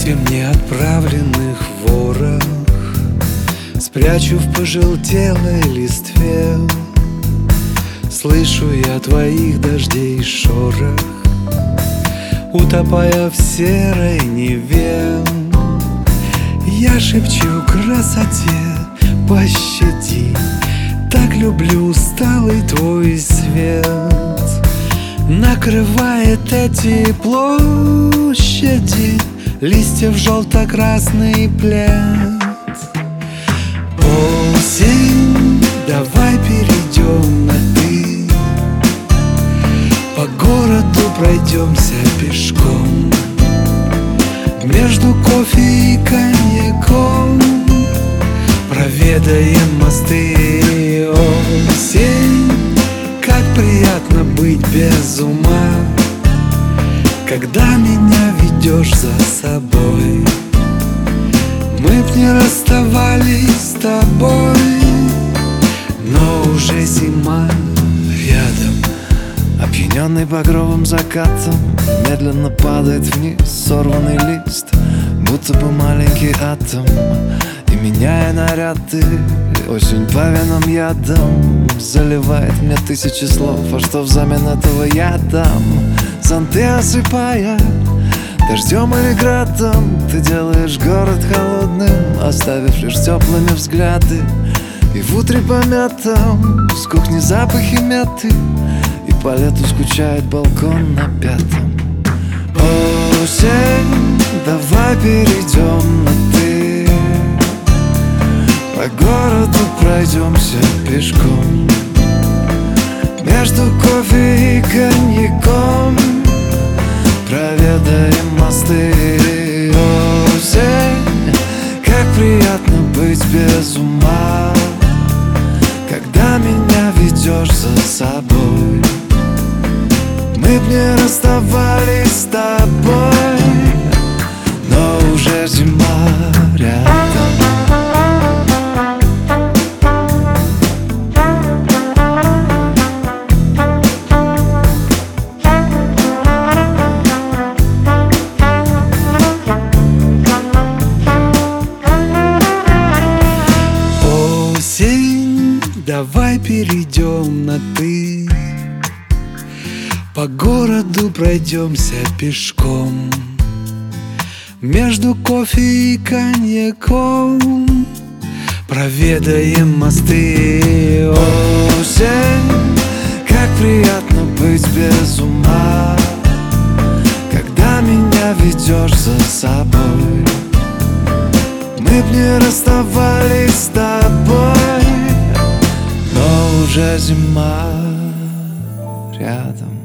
писем не отправленных в ворох спрячу в пожелтелой листве. Слышу я твоих дождей шорох, утопая в серой Неве. Я шепчу красоте: пощади, так люблю усталый твой свет. Накрывает эти площади листьев желто-красный плед. Осень, давай перейдем на ты, по городу пройдемся пешком, между кофе и коньяком проведаем мосты. Осень, как приятно быть без ума, когда меня ведешь за собой. Мы б не расставались с тобой, но уже зима рядом. Опьяненный багровым закатом медленно падает вниз сорванный лист, будто бы маленький атом. И меняя наряды, осень по венам ядом заливает мне тысячи слов. А что взамен этого я дам? Зонты осыпая дождем или градом, ты делаешь город холодным, оставив лишь теплыми взгляды. И в утре помятом с кухни запахи мяты, и по лету скучает балкон на 5-м. Осень, давай перейдем на ты, по городу пройдемся пешком, между кофе и коньяком проведаем мосты. Осень, как приятно быть без ума, когда меня ведешь за собой. Мы б не расставались с тобой, но уже зима рядом. Давай перейдем на ты, по городу пройдемся пешком, между кофе и коньяком проведаем мосты. Осень, как приятно быть без ума, когда меня ведешь за собой. Мы б не расставались с тобой, но уже зима рядом.